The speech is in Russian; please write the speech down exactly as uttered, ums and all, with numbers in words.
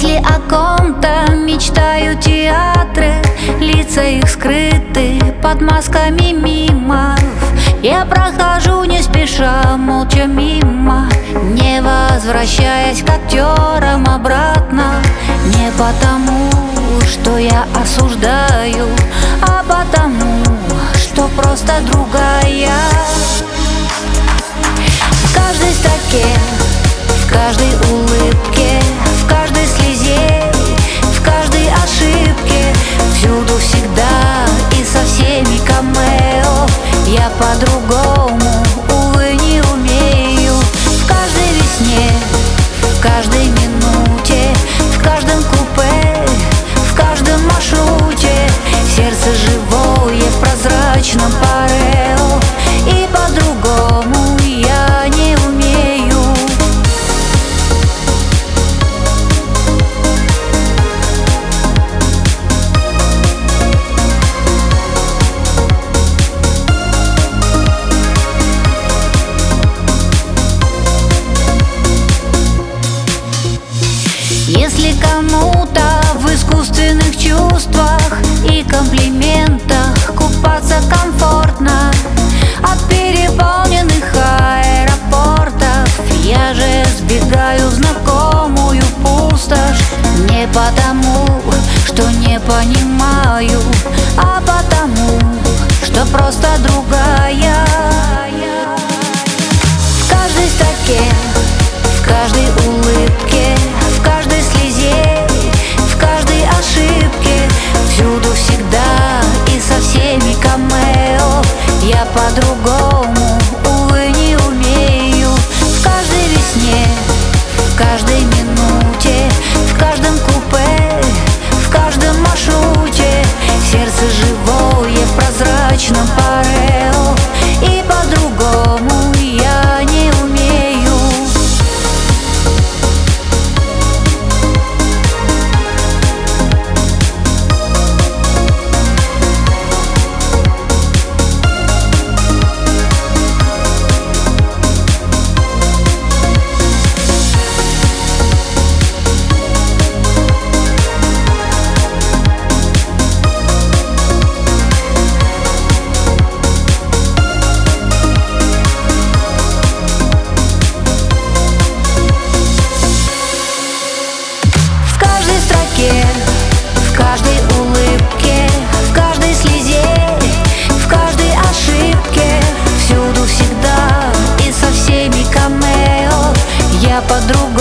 Если о ком-то мечтают театры, лица их скрыты под масками мимов. Я прохожу не спеша, молча мимо, не возвращаясь к актерам обратно. Не потому, что я осуждаю, а потому, что просто другая. В каждой строке, в каждой улыбке, в каждой слезе, в каждой ошибке, всюду, всегда и со всеми камео. Я по-другому, увы, не умею. В каждой весне, в каждой минуте, в каждом купе, в каждом маршруте, сердце живое в прозрачном парео. И по-другому я не умею. Если кому-то в искусственных чувствах и комплиментах купаться комфортно от переполненных аэропортов, я же сбегаю в знакомую пустошь. Не потому, что не понимаю, а потому, что просто другая. В каждой строке, в каждой улыбке, в каждой слезе, в каждой ошибке, всюду, всегда и со всеми камео. Я по-другому, увы, не умею. В каждой весне, в каждой минуте, в каждом купе, в каждом маршруте, сердце живое в прозрачном парео. И по-другому я не умею. В каждой улыбке, в каждой слезе, в каждой ошибке, всюду, всегда и со всеми камео. Я по-другому